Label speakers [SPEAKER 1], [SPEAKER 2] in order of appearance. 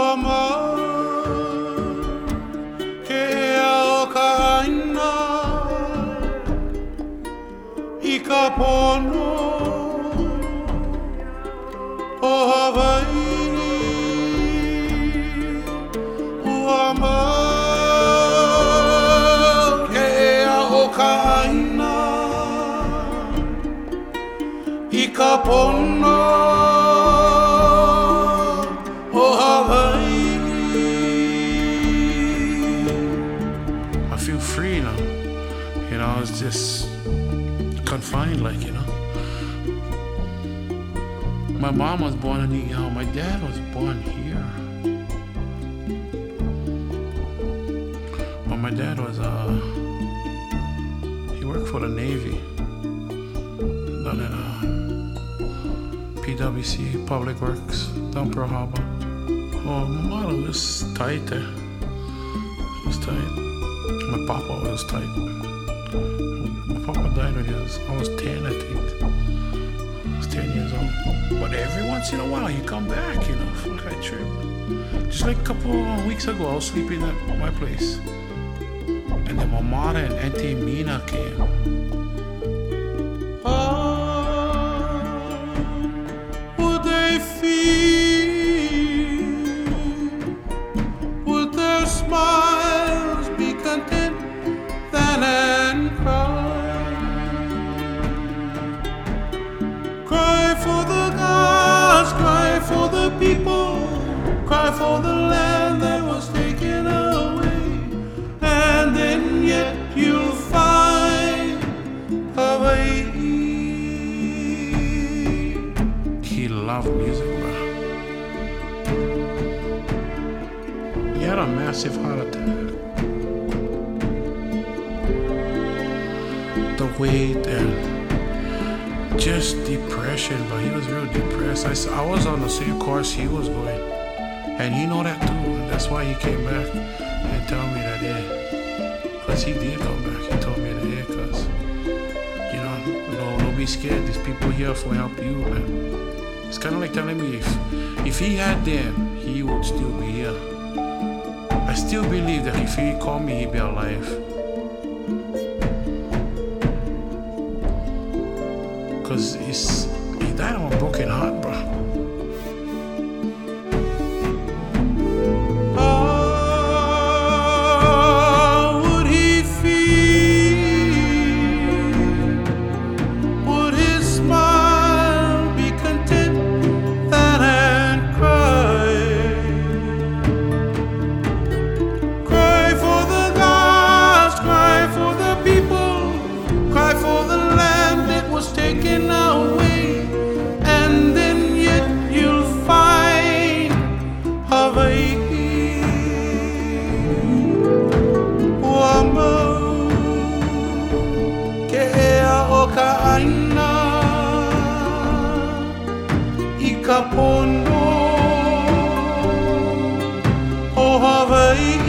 [SPEAKER 1] ama ke ao ka aina I ka pono o Hawaii ua mau ke ao ka aina I ka pono o Hawaii. I feel free now. You know, it's just confined, like, you know. My mom was born in Niihau. My dad was born here. Well, my dad was, he worked for the Navy. Done in, PWC, Public Works, down Pearl Harbor. Oh, my mother was tight there. It was tight. My papa was tight. My papa died when I was 10, I think. I was 10 years old. But every once in a while, he come back, you know. Fuck, I trip. Just like a couple of weeks ago, I was sleeping at my place. And then my mother and Auntie Mina came. Would they feel? Would their smiles be content then and cry? Cry for the gods, cry for the people, cry for the land that was taken away. And then yet you'll find Hawaii. He loved music, bro. He had a massive heart attack. The weight and just depression, but he was real depressed. I was on the same course he was going, and he know that too. That's why he came back and told me that, yeah, because he did come back. He told me that, yeah, because, you know, don't be scared. These people here for help you, man. It's kind of like telling me if he had them, he would still be here. I still believe that if he called me, he'd be alive. Because he died of a broken heart, bro. Would he feel? Would his smile be content then and cry? Cry for the gods, cry for the people, cry for the land that was taken away, and then yet you'll find Hawaii. Wama ke ea o ka aina I ka pono o Hawaii.